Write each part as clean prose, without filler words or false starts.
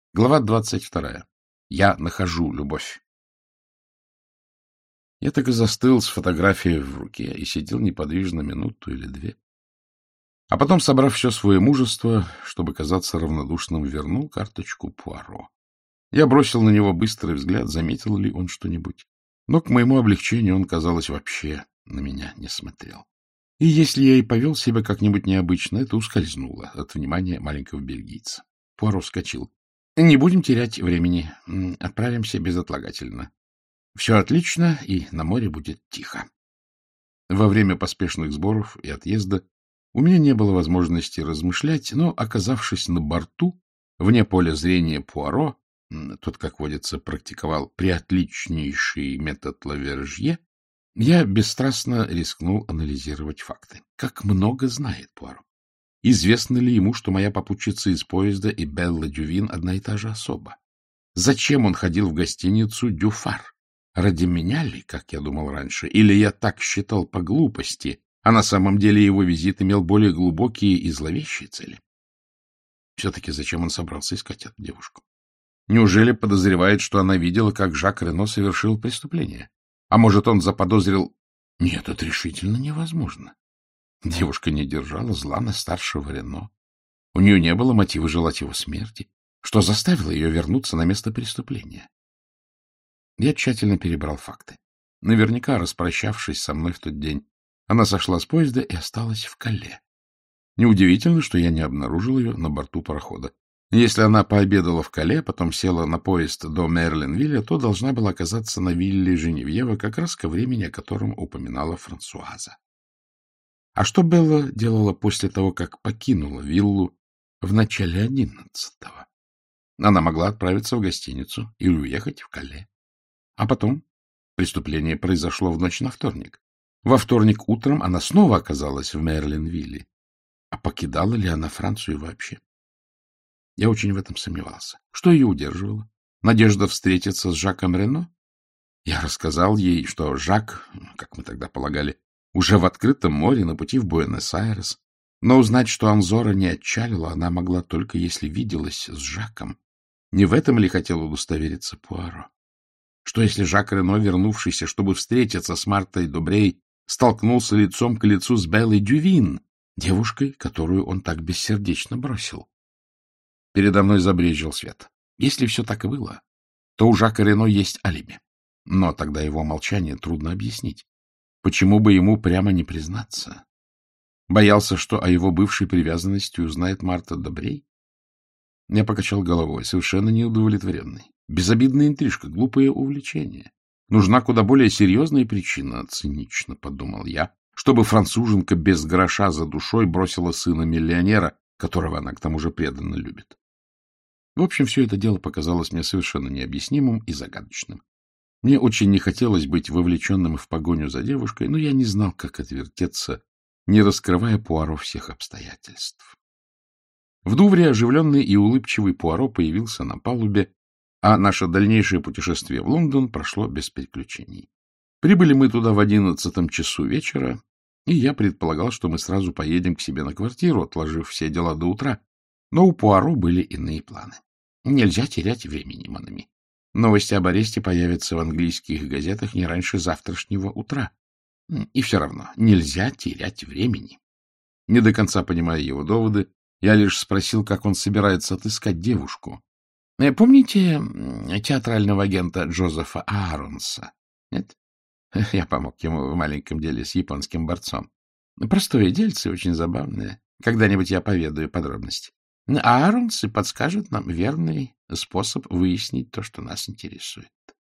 Глава 22. Я нахожу любовь. Я так и застыл с фотографией в руке и сидел неподвижно минуту или две. А потом, собрав все свое мужество, чтобы казаться равнодушным, вернул карточку Пуаро. Я бросил на него быстрый взгляд, заметил ли он что-нибудь. Но, к моему облегчению, он, казалось, вообще на меня не смотрел. И если я и повел себя как-нибудь необычно, это ускользнуло от внимания маленького бельгийца. Пуаро вскочил. — Не будем терять времени. Отправимся безотлагательно. Все отлично, и на море будет тихо. Во время поспешных сборов и отъезда у меня не было возможности размышлять, но, оказавшись на борту, вне поля зрения Пуаро, тот, как водится, практиковал преотличнейший метод Лавержье, я бесстрастно рискнул анализировать факты. Как много знает Пуаро. Известно ли ему, что моя попутчица из поезда и Белла Дювин одна и та же особа? Зачем он ходил в гостиницу «Дюфар»? Ради меня ли, как я думал раньше? Или я так считал по глупости, а на самом деле его визит имел более глубокие и зловещие цели? Все-таки зачем он собрался искать эту девушку? Неужели подозревает, что она видела, как Жак Рено совершил преступление? А может, он заподозрил... Нет, это решительно невозможно. Девушка не держала зла на старшего Рено. У нее не было мотива желать его смерти, что заставило ее вернуться на место преступления. Я тщательно перебрал факты. Наверняка, распрощавшись со мной в тот день, она сошла с поезда и осталась в Кале. Неудивительно, что я не обнаружил ее на борту парохода. Если она пообедала в Кале, потом села на поезд до Мерлинвилля, то должна была оказаться на вилле Женевьева как раз ко времени, о котором упоминала Франсуаза. А что Белла делала после того, как покинула виллу в начале 11-го? Она могла отправиться в гостиницу или уехать в Кале. А потом преступление произошло в ночь на вторник. Во вторник утром она снова оказалась в Мерлинвилле. А покидала ли она Францию вообще? Я очень в этом сомневался. Что ее удерживало? Надежда встретиться с Жаком Рено? Я рассказал ей, что Жак, как мы тогда полагали, уже в открытом море на пути в Буэнос-Айрес. Но узнать, что Анзора не отчалила, она могла только если виделась с Жаком. Не в этом ли хотел удостовериться Пуаро? Что если Жак Рено, вернувшийся, чтобы встретиться с Мартой Добрей, столкнулся лицом к лицу с Беллой Дювин, девушкой, которую он так бессердечно бросил? Передо мной забрезжил свет. Если все так и было, то у Жака Рено есть алиби. Но тогда его молчание трудно объяснить. Почему бы ему прямо не признаться? Боялся, что о его бывшей привязанности узнает Марта Добрей? Я покачал головой, совершенно неудовлетворенный. Безобидная интрижка, глупое увлечение. Нужна куда более серьезная причина, цинично подумал я, чтобы француженка без гроша за душой бросила сына миллионера, которого она к тому же преданно любит. В общем, все это дело показалось мне совершенно необъяснимым и загадочным. Мне очень не хотелось быть вовлеченным в погоню за девушкой, но я не знал, как отвертеться, не раскрывая Пуаро всех обстоятельств. В Дувре оживленный и улыбчивый Пуаро появился на палубе, а наше дальнейшее путешествие в Лондон прошло без приключений. Прибыли мы туда в 11 часу вечера, и я предполагал, что мы сразу поедем к себе на квартиру, отложив все дела до утра, но у Пуаро были иные планы. Нельзя терять времени, Монами. Новости об аресте появятся в английских газетах не раньше завтрашнего утра. И все равно нельзя терять времени. Не до конца понимая его доводы, я лишь спросил, как он собирается отыскать девушку. Помните театрального агента Джозефа Ааронса? Нет? Я помог ему в маленьком деле с японским борцом. Простое дельце, очень забавное. Когда-нибудь я поведаю подробности. Ааронсы подскажут нам верный способ выяснить то, что нас интересует.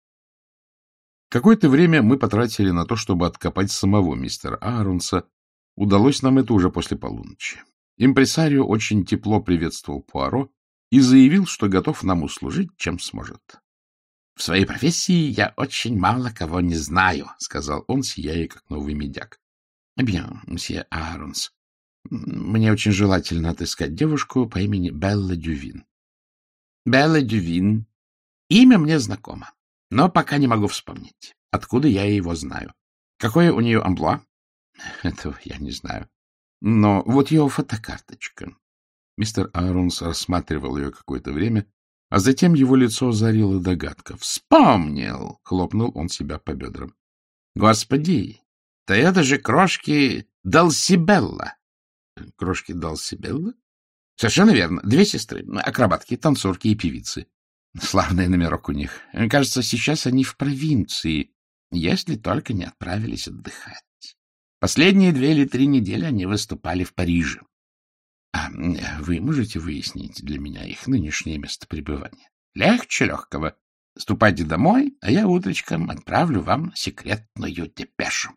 Какое-то время мы потратили на то, чтобы откопать самого мистера Ааронса. Удалось нам это уже после полуночи. Импресарио очень тепло приветствовал Пуаро и заявил, что готов нам услужить, чем сможет. — В своей профессии я очень мало кого не знаю, — сказал он, сияя, как новый медяк. — Bien, мсье Ааронс. Мне очень желательно отыскать девушку по имени Белла Дювин. — Белла Дювин. Имя мне знакомо, но пока не могу вспомнить, откуда я его знаю. Какое у нее амплуа? Этого я не знаю. Но вот ее фотокарточка. Мистер Ааронс рассматривал ее какое-то время, А затем его лицо озарила догадка. «Вспомнил!» — хлопнул он себя по бедрам. «Господи! Да это же крошки Далсибелла!» «Крошки Далсибелла?» «Совершенно верно. Две сестры. Акробатки, танцорки и певицы. Славный номерок у них. Кажется, сейчас они в провинции, если только не отправились отдыхать. Последние 2 или 3 недели они выступали в Париже. А вы можете выяснить для меня их нынешнее место пребывания? Легче легкого. Ступайте домой, а я утречком отправлю вам секретную депешу».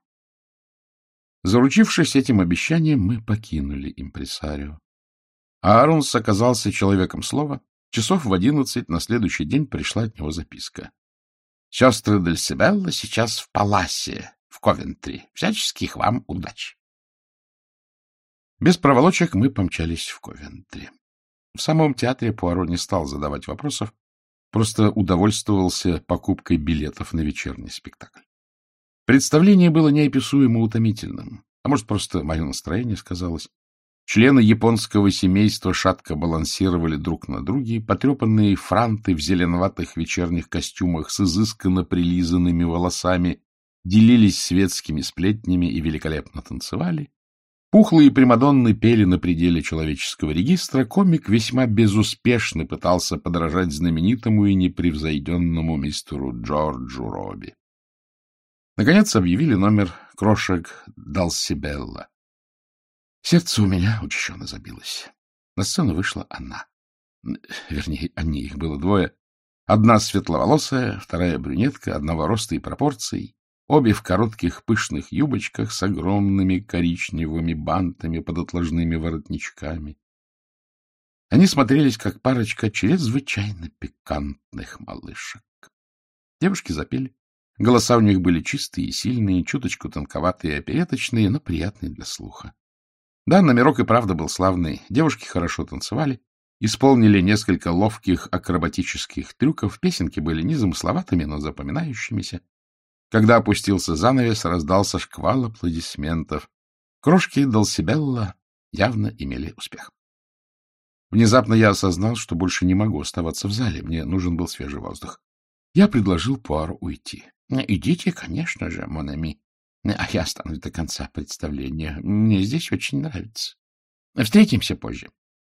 Заручившись этим обещанием, мы покинули импресарио. Ааронс оказался человеком слова. Часов в 11 на следующий день пришла от него записка. «Сестры Дальсибелла сейчас в Паласе, в Ковентри. Всяческих вам удач». Без проволочек мы помчались в Ковентри. В самом театре Пуаро не стал задавать вопросов, просто удовольствовался покупкой билетов на вечерний спектакль. Представление было неописуемо утомительным, а может, просто мое настроение сказалось. Члены японского семейства шатко балансировали друг на друге, потрепанные франты в зеленоватых вечерних костюмах с изысканно прилизанными волосами делились светскими сплетнями и великолепно танцевали. Пухлые примадонны пели на пределе человеческого регистра, комик весьма безуспешно пытался подражать знаменитому и непревзойденному мистеру Джорджу Робби. Наконец объявили номер крошек Далсибелла. Сердце у меня учащенно забилось. На сцену вышла она. Вернее, они, их было 2. Одна светловолосая, вторая брюнетка, одного роста и пропорций. Обе в коротких пышных юбочках с огромными коричневыми бантами под отложными воротничками. Они смотрелись, как парочка чрезвычайно пикантных малышек. Девушки запели. Голоса у них были чистые и сильные, чуточку тонковатые и опереточные, но приятные для слуха. Да, номерок и правда был славный. Девушки хорошо танцевали, исполнили несколько ловких акробатических трюков. Песенки были незамысловатыми, но запоминающимися. Когда опустился занавес, раздался шквал аплодисментов. Крошки Далсибелла явно имели успех. Внезапно я осознал, что больше не могу оставаться в зале. Мне нужен был свежий воздух. Я предложил Пуаро уйти. — Идите, конечно же, мон ami. А я останусь до конца представления. Мне здесь очень нравится. Встретимся позже.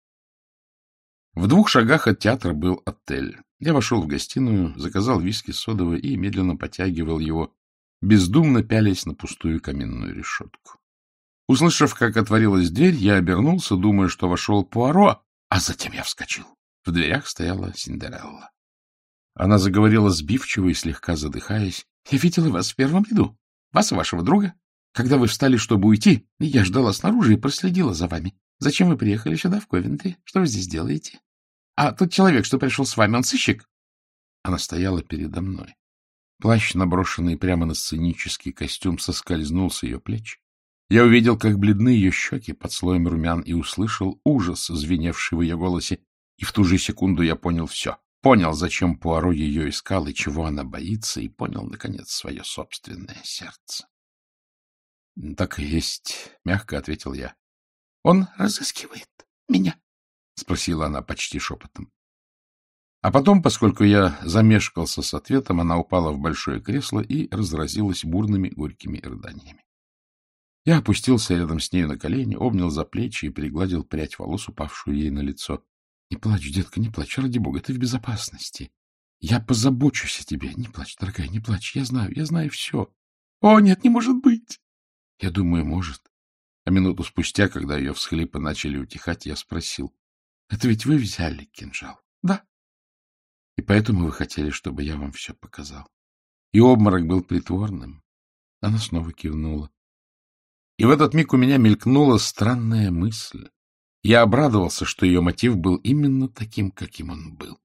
В 2 шагах от театра был отель. Я вошел в гостиную, заказал виски содовый и медленно потягивал его, бездумно пялясь на пустую каминную решетку. Услышав, как отворилась дверь, я обернулся, думая, что вошел Пуаро, а затем я вскочил. В дверях стояла Синдерелла. Она заговорила сбивчиво и слегка задыхаясь. — Я видела вас в первом ряду. Вас и вашего друга. Когда вы встали, чтобы уйти, я ждала снаружи и проследила за вами. Зачем вы приехали сюда, в Ковентри? Что вы здесь делаете? А тот человек, что пришел с вами, он сыщик? Она стояла передо мной. Плащ, наброшенный прямо на сценический костюм, соскользнул с ее плеч. Я увидел, как бледны ее щеки под слоем румян, и услышал ужас, звеневший в ее голосе. И в ту же секунду я понял все. Понял, зачем Пуаро ее искал и чего она боится, и понял, наконец, свое собственное сердце. — Так и есть, — мягко ответил я. — Он разыскивает меня, — спросила она почти шепотом. А потом, поскольку я замешкался с ответом, она упала в большое кресло и разразилась бурными горькими рыданиями. Я опустился рядом с нею на колени, обнял за плечи и пригладил прядь волос, упавшую ей на лицо. — Не плачь, детка, не плачь, ради бога, ты в безопасности. Я позабочусь о тебе. Не плачь, дорогая, не плачь, я знаю все. — О, нет, не может быть! Я думаю, может. А минуту спустя, когда ее всхлипы начали утихать, я спросил: — Это ведь вы взяли кинжал? — Да. — И поэтому вы хотели, чтобы я вам все показал. И обморок был притворным. Она снова кивнула. И в этот миг у меня мелькнула странная мысль. Я обрадовался, что ее мотив был именно таким, каким он был.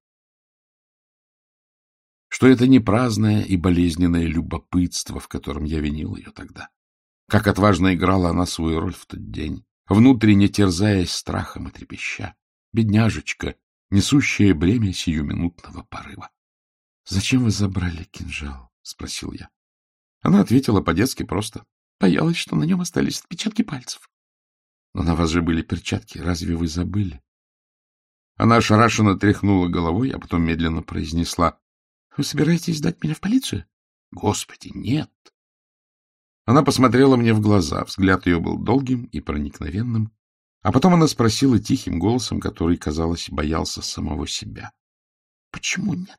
Что это не праздное и болезненное любопытство, в котором я винил ее тогда. Как отважно играла она свою роль в тот день, внутренне терзаясь страхом и трепеща. Бедняжечка, несущая бремя сиюминутного порыва. — Зачем вы забрали кинжал? — спросил я. Она ответила по-детски просто. Боялась, что на нем остались отпечатки пальцев. — Но на вас же были перчатки. Разве вы забыли? Она ошарашенно тряхнула головой, а потом медленно произнесла: — Вы собираетесь сдать меня в полицию? — Господи, нет! Она посмотрела мне в глаза, взгляд ее был долгим и проникновенным, а потом она спросила тихим голосом, который, казалось, боялся самого себя: — Почему нет?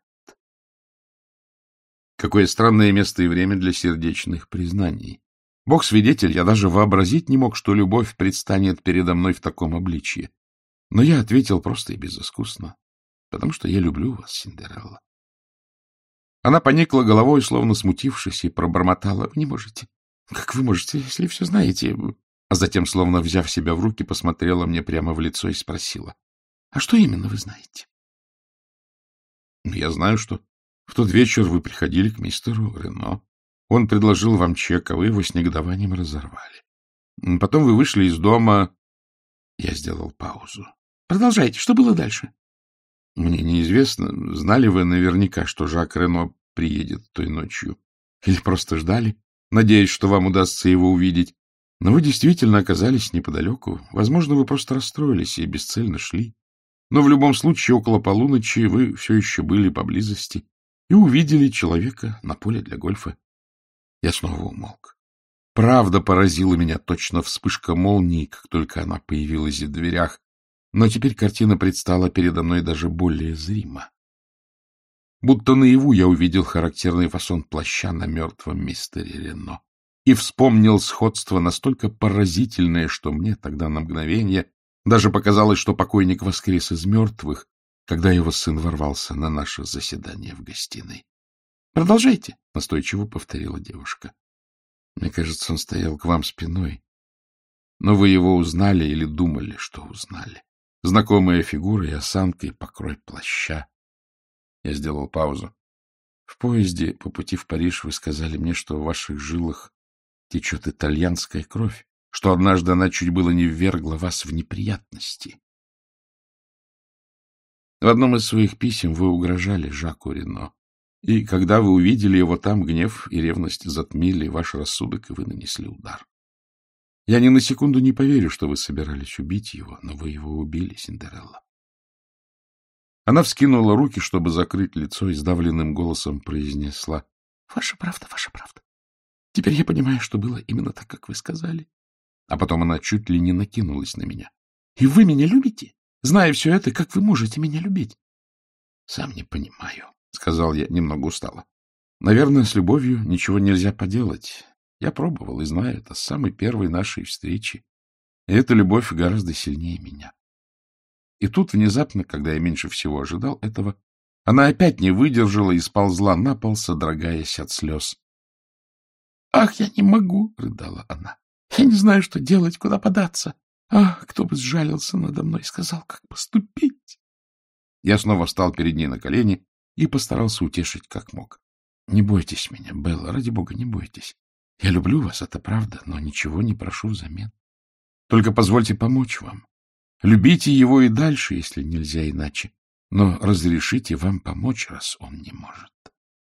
Какое странное место и время для сердечных признаний. Бог свидетель, я даже вообразить не мог, что любовь предстанет передо мной в таком обличье. Но я ответил просто и безыскусно: потому что я люблю вас, Синдерелла. Она поникла головой, словно смутившись, и пробормотала: — Вы не можете. Как вы можете, если все знаете? А затем, словно взяв себя в руки, посмотрела мне прямо в лицо и спросила: — А что именно вы знаете? — Я знаю, что в тот вечер вы приходили к мистеру Рено. Он предложил вам чек, а вы его с негодованием разорвали. Потом вы вышли из дома. Я сделал паузу. — Продолжайте. Что было дальше? — Мне неизвестно, знали вы наверняка, что Жак Рено приедет той ночью. Или просто ждали, надеясь, что вам удастся его увидеть. Но вы действительно оказались неподалеку. Возможно, вы просто расстроились и бесцельно шли. Но в любом случае, около полуночи вы все еще были поблизости и увидели человека на поле для гольфа. Я снова умолк. Правда поразила меня, точно вспышка молнии, как только она появилась в дверях. Но теперь картина предстала передо мной даже более зримо. Будто наяву я увидел характерный фасон плаща на мертвом мистере Рено и вспомнил сходство настолько поразительное, что мне тогда на мгновение даже показалось, что покойник воскрес из мертвых, когда его сын ворвался на наше заседание в гостиной. — Продолжайте, — настойчиво повторила девушка. — Мне кажется, он стоял к вам спиной. Но вы его узнали или думали, что узнали. Знакомая фигура и осанка, и покрой плаща. Я сделал паузу. В поезде по пути в Париж вы сказали мне, что в ваших жилах течет итальянская кровь, что однажды она чуть было не ввергла вас в неприятности. В одном из своих писем вы угрожали Жаку Рено, и когда вы увидели его там, гнев и ревность затмили ваш рассудок, и вы нанесли удар. Я ни на секунду не поверю, что вы собирались убить его, но вы его убили, Синдерелла. Она вскинула руки, чтобы закрыть лицо, и сдавленным голосом произнесла: — Ваша правда, ваша правда. Теперь я понимаю, что было именно так, как вы сказали. А потом она чуть ли не накинулась на меня. — И вы меня любите? Зная все это, как вы можете меня любить? — Сам не понимаю, — сказал я немного устало. — Наверное, с любовью ничего нельзя поделать. Я пробовал и знаю это с самой первой нашей встречи. И эта любовь гораздо сильнее меня. И тут внезапно, когда я меньше всего ожидал этого, она опять не выдержала и сползла на пол, содрогаясь от слез. — Ах, я не могу! — рыдала она. — Я не знаю, что делать, куда податься. Ах, кто бы сжалился надо мной и сказал, как поступить. Я снова встал перед ней на колени и постарался утешить как мог. — Не бойтесь меня, Белла, ради бога, не бойтесь. Я люблю вас, это правда, но ничего не прошу взамен. Только позвольте помочь вам. Любите его и дальше, если нельзя иначе, но разрешите вам помочь, раз он не может.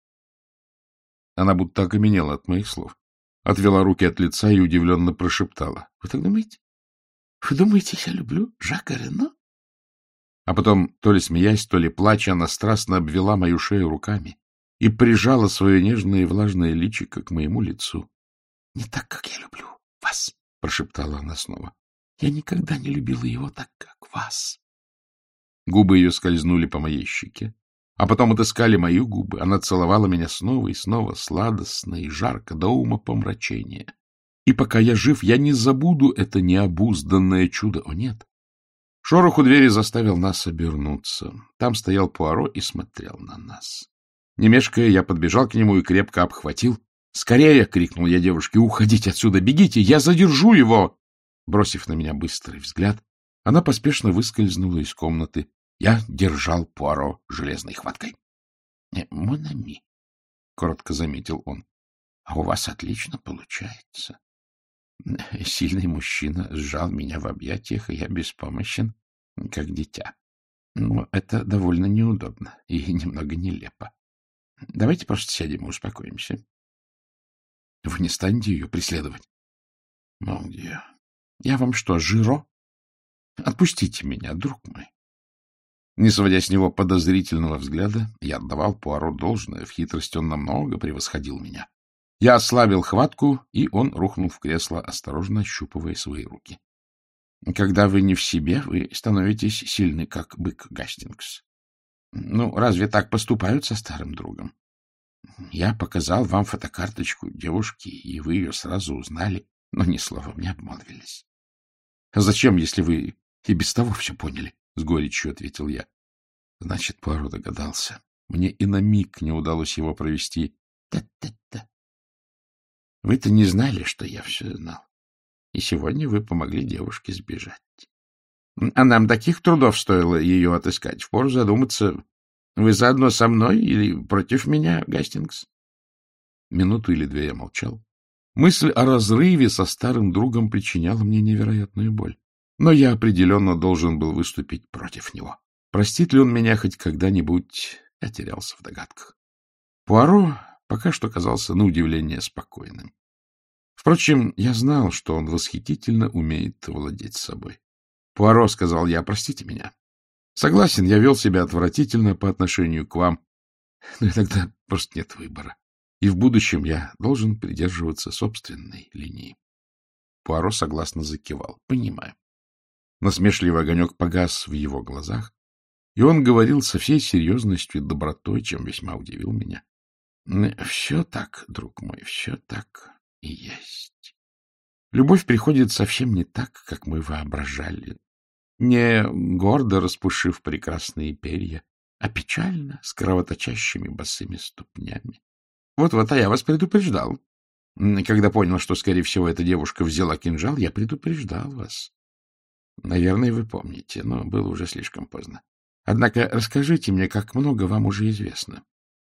Она будто окаменела от моих слов, отвела руки от лица и удивленно прошептала: — Вы так думаете? Вы думаете, я люблю Жака Рено? А потом, то ли смеясь, то ли плача, она страстно обвела мою шею руками и прижала свое нежное и влажное личико к моему лицу. — Не так, как я люблю вас, — прошептала она снова. — Я никогда не любила его так, как вас. Губы ее скользнули по моей щеке, а потом отыскали мои губы. Она целовала меня снова и снова, сладостно и жарко, до умопомрачения. И пока я жив, я не забуду это необузданное чудо. О, нет! Шорох у двери заставил нас обернуться. Там стоял Пуаро и смотрел на нас. Не мешкая, я подбежал к нему и крепко обхватил. «Скорее!» — крикнул я девушке. «Уходите отсюда! Бегите! Я задержу его!» Бросив на меня быстрый взгляд, она поспешно выскользнула из комнаты. Я держал Пуаро железной хваткой. — Мон ами, — коротко заметил он, — а у вас отлично получается. Сильный мужчина сжал меня в объятиях, и я беспомощен, как дитя. Но это довольно неудобно и немного нелепо. Давайте просто сядем и успокоимся. Вы не станете ее преследовать? Мон Дьё. Я вам что, Жиро? Отпустите меня, друг мой. Не сводя с него подозрительного взгляда, я отдавал Пуаро должное. В хитрости он намного превосходил меня. Я ослабил хватку, и он рухнул в кресло, осторожно ощупывая свои руки. — Когда вы не в себе, вы становитесь сильны, как бык, Гастингс. Ну, разве так поступают со старым другом? Я показал вам фотокарточку девушки, и вы ее сразу узнали, но ни словом не обмолвились. — А зачем, если вы и без того все поняли? — с горечью ответил я. Значит, Пуаро догадался. Мне и на миг не удалось его провести. Та-та-та. Вы-то не знали, что я все знал. И сегодня вы помогли девушке сбежать. А нам таких трудов стоило ее отыскать. Впору задуматься, вы заодно со мной или против меня, Гастингс? Минуту или две я молчал. Мысль о разрыве со старым другом причиняла мне невероятную боль. Но я определенно должен был выступить против него. Простит ли он меня хоть когда-нибудь? Я терялся в догадках. Пуаро пока что казался на удивление спокойным. Впрочем, я знал, что он восхитительно умеет владеть собой. — Пуаро, — сказал я, — простите меня. Согласен, я вел себя отвратительно по отношению к вам, но иногда просто нет выбора. И в будущем я должен придерживаться собственной линии. Пуаро согласно закивал. — Понимаю. Насмешливый огонек погас в его глазах, и он говорил со всей серьезностью и добротой, чем весьма удивил меня. — Все так, друг мой, все так и есть. Любовь приходит совсем не так, как мы воображали. Не гордо распушив прекрасные перья, а печально, с кровоточащими босыми ступнями. Вот-вот, а я вас предупреждал. Когда понял, что, скорее всего, эта девушка взяла кинжал, я предупреждал вас. Наверное, вы помните, но было уже слишком поздно. Однако расскажите мне, как много вам уже известно.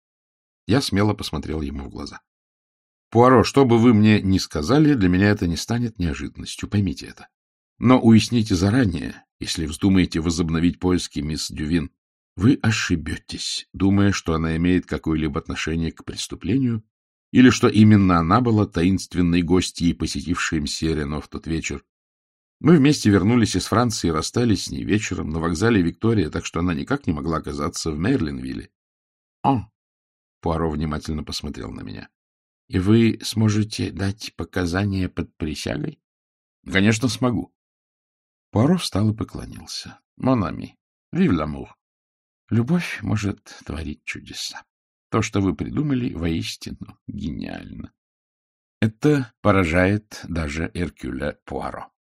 Я смело посмотрел ему в глаза. Пуаро, что бы вы мне ни сказали, для меня это не станет неожиданностью, поймите это. Но уясните заранее, если вздумаете возобновить поиски мисс Дювин, вы ошибетесь, думая, что она имеет какое-либо отношение к преступлению, или что именно она была таинственной гостьей, посетившей мсье Рено в тот вечер. Мы вместе вернулись из Франции и расстались с ней вечером на вокзале Виктория, так что она никак не могла оказаться в Мерлинвилле. — О! — Пуаро внимательно посмотрел на меня. — И вы сможете дать показания под присягой? — Конечно, смогу. Пуаро встал и поклонился. — Мон ами, вив ламур. Любовь может творить чудеса. То, что вы придумали, воистину гениально. Это поражает даже Эркюля Пуаро.